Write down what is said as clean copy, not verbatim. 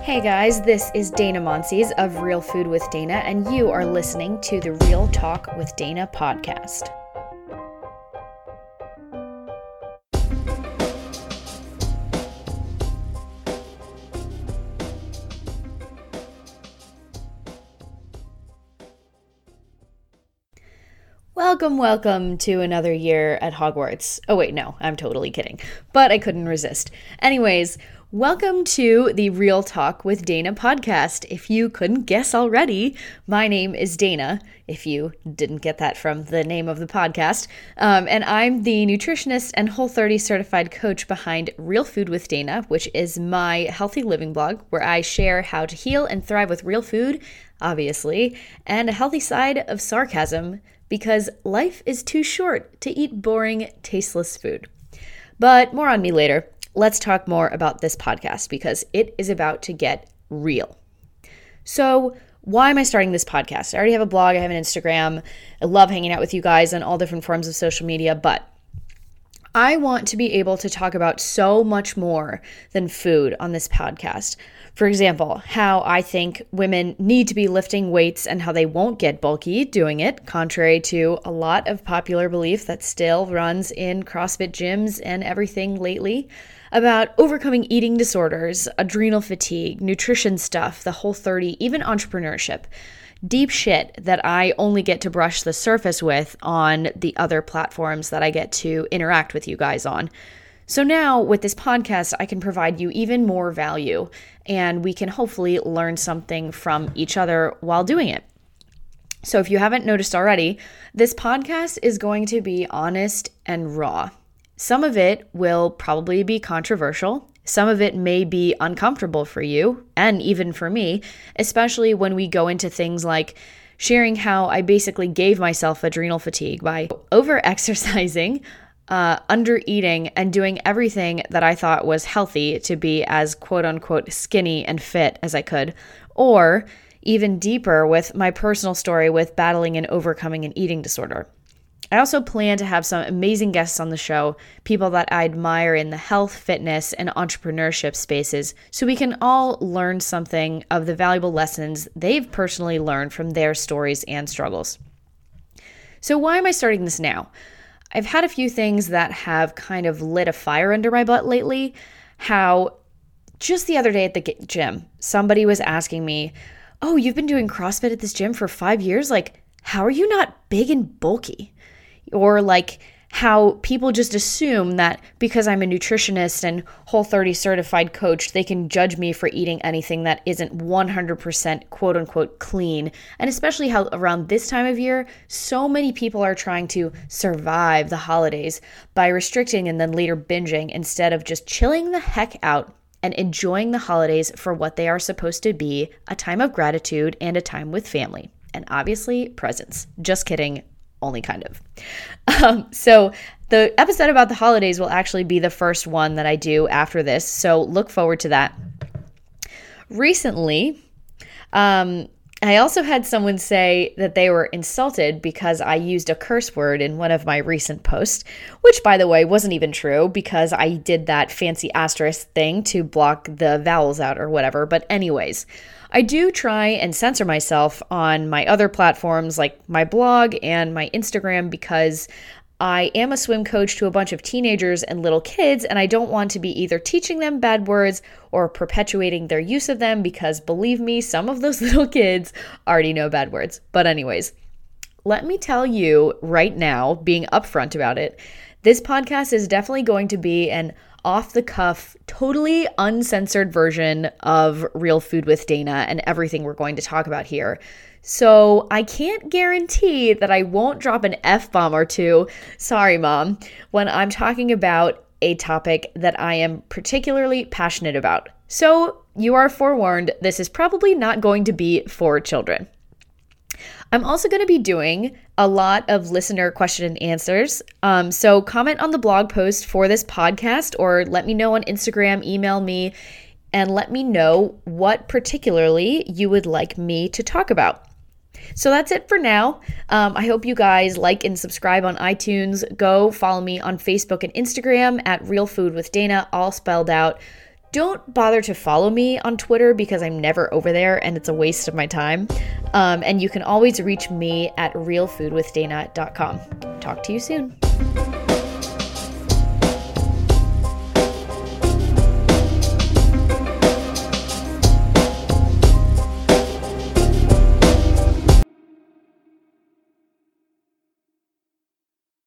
Hey guys, this is Dana Monsees of Real Food with Dana, and you are listening to the Real Talk with Dana podcast. Welcome to another year at Hogwarts. Oh wait, no, I'm totally kidding, but I couldn't resist. Anyways, welcome to the Real Talk with Dana podcast. If you couldn't guess already, my name is Dana, if you didn't get that from the name of the podcast, and I'm the nutritionist and Whole30 certified coach behind Real Food with Dana, which is my healthy living blog where I share how to heal and thrive with real food, obviously, and a healthy side of sarcasm, because life is too short to eat boring, tasteless food. But more on me later. Let's talk more about this podcast because it is about to get real. So why am I starting this podcast? I already have a blog, I have an Instagram. I love hanging out with you guys on all different forms of social media, but I want to be able to talk about so much more than food on this podcast. For example, how I think women need to be lifting weights and how they won't get bulky doing it, contrary to a lot of popular belief that still runs in CrossFit gyms and everything lately, about overcoming eating disorders, adrenal fatigue, nutrition stuff, the Whole30, even entrepreneurship. Deep shit that I only get to brush the surface with on the other platforms that I get to interact with you guys on. So now with this podcast, I can provide you even more value and we can hopefully learn something from each other while doing it. So if you haven't noticed already, this podcast is going to be honest and raw. Some of it will probably be controversial. Some of it may be uncomfortable for you and even for me, especially when we go into things like sharing how I basically gave myself adrenal fatigue by over-exercising, under-eating, and doing everything that I thought was healthy to be as quote-unquote skinny and fit as I could, or even deeper with my personal story with battling and overcoming an eating disorder. I also plan to have some amazing guests on the show, people that I admire in the health, fitness, and entrepreneurship spaces, so we can all learn something of the valuable lessons they've personally learned from their stories and struggles. So why am I starting this now? I've had a few things that have kind of lit a fire under my butt lately. How just the other day at the gym, somebody was asking me, "Oh, you've been doing CrossFit at this gym for 5 years? Like, how are you not big and bulky?" Or like how people just assume that because I'm a nutritionist and Whole30 certified coach, they can judge me for eating anything that isn't 100% quote unquote clean. And especially how around this time of year, so many people are trying to survive the holidays by restricting and then later binging instead of just chilling the heck out and enjoying the holidays for what they are supposed to be, a time of gratitude and a time with family. And obviously presents. Just kidding. Only kind of. So the episode about the holidays will actually be the first one that I do after this. So look forward to that. Recently, I also had someone say that they were insulted because I used a curse word in one of my recent posts, which by the way wasn't even true because I did that fancy asterisk thing to block the vowels out or whatever. But anyways, I do try and censor myself on my other platforms like my blog and my Instagram because I am a swim coach to a bunch of teenagers and little kids, and I don't want to be either teaching them bad words or perpetuating their use of them because believe me, some of those little kids already know bad words. But anyways, let me tell you right now, being upfront about it, this podcast is definitely going to be an off-the-cuff, totally uncensored version of Real Food with Dana and everything we're going to talk about here. So I can't guarantee that I won't drop an F-bomb or two, sorry mom, when I'm talking about a topic that I am particularly passionate about. So you are forewarned, this is probably not going to be for children. I'm also going to be doing a lot of listener question and answers. So comment on the blog post for this podcast or let me know on Instagram, email me, and let me know what particularly you would like me to talk about. So that's it for now. I hope you guys like and subscribe on iTunes. Go follow me on Facebook and Instagram at Real Food with Dana, all spelled out. Don't bother to follow me on Twitter because I'm never over there and it's a waste of my time. And you can always reach me at realfoodwithdana.com. Talk to you soon.